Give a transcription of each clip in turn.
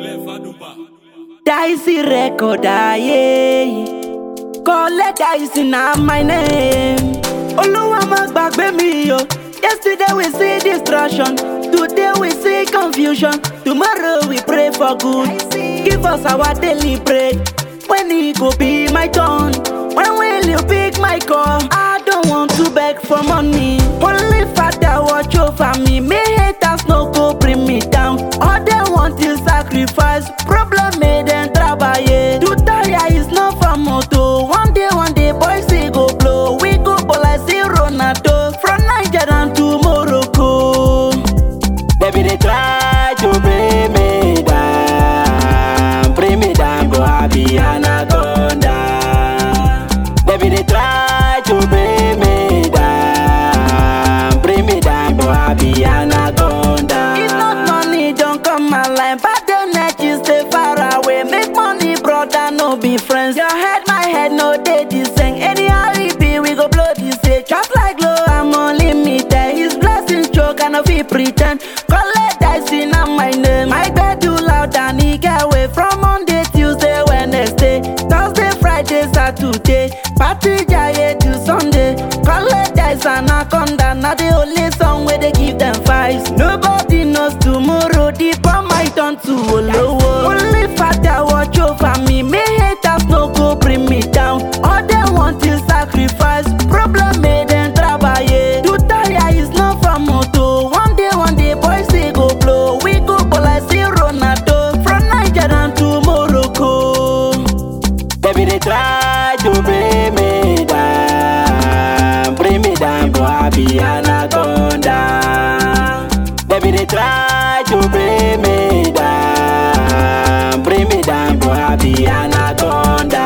Dicey record, yeah. Collect Dicey now my name. Oluwa ma gbagbe mi yo. Yesterday we see destruction, today we see confusion. Tomorrow we pray for good. Give us our daily bread. When it go be my turn? When will you pick my call? I don't want to beg for money. Only Father watch over me. May haters no go bring me down. All they want is sacrifice. Problem made and trabaye. To tire is not for moto. One day, boys we go blow. We go ball like Ronaldo. From Niger down to Morocco. Baby, they try to bring me down. Bring me down, go happy anaconda. Baby, they try to bring me down. Bring me down, go happy anaconda. It's not money, don't come my line. But the net you stay far away. Make money, brother, no be friends. Your head, my head, no day this thing. Anyhow it be, we go blow this day. Just like low, I'm unlimited. His blessings choke, I no fit pretend. Collect Dicey now my name. My bed too loud and he get away from Monday, Tuesday, Wednesday, Thursday, Friday, Saturday. Party jaye to Sunday. Collect Dicey anaconda. Now the only song where they give them vibes. Nobody knows tomorrow. The bomb might turn to Olowo. Only Father watch over me. May haters no go bring me down. All they want is sacrifice. Problem made and trabaye. To tire is not for moto. One day, boys we go blow. We go ball like Ronaldo. From Niger down to Morocco. Baby, they try to bring me down. Bring me down, go happy anaconda. Baby, they try to bring me down. Bring me down, go happy anaconda.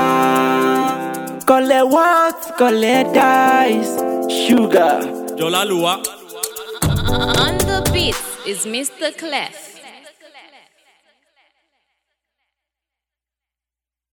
Collect what? Collect dice. Sugar. Jolalua. On the beat is Mr. Clef.